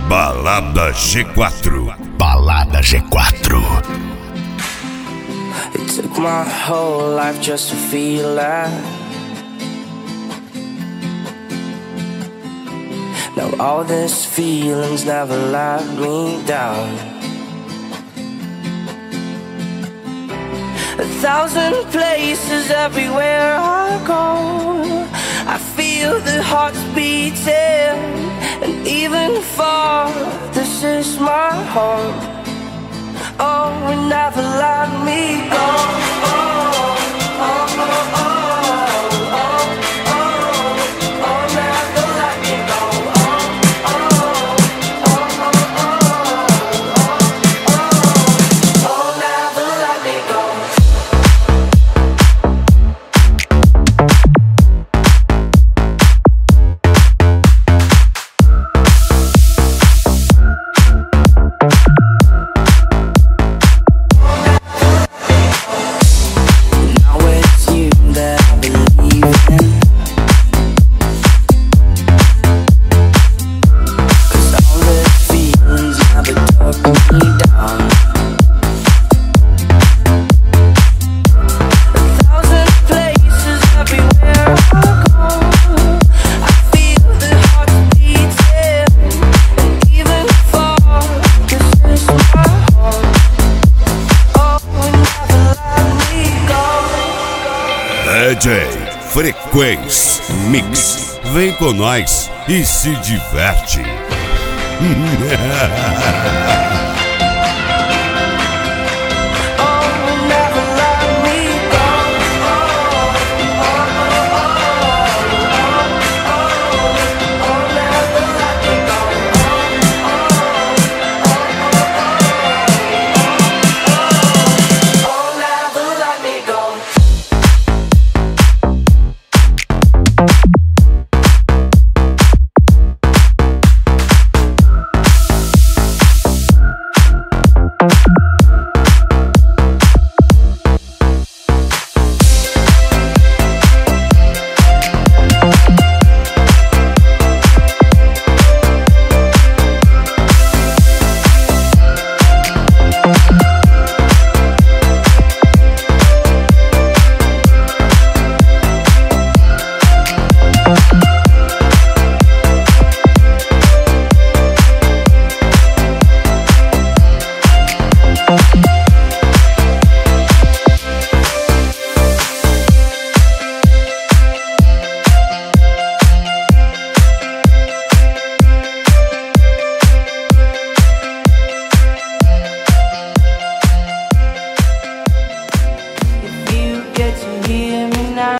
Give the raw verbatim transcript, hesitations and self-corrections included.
Balada G quatro. Balada G quatro. It took my whole life just to feel that. Now all these feelings never let me down. A thousand places everywhere I go, I feel the hearts beating, and even far, this is my home. Oh, and never let me go. Oh, oh, oh, oh, oh. D J Frequência Mix. Vem com nós e se diverte. We'll be right back.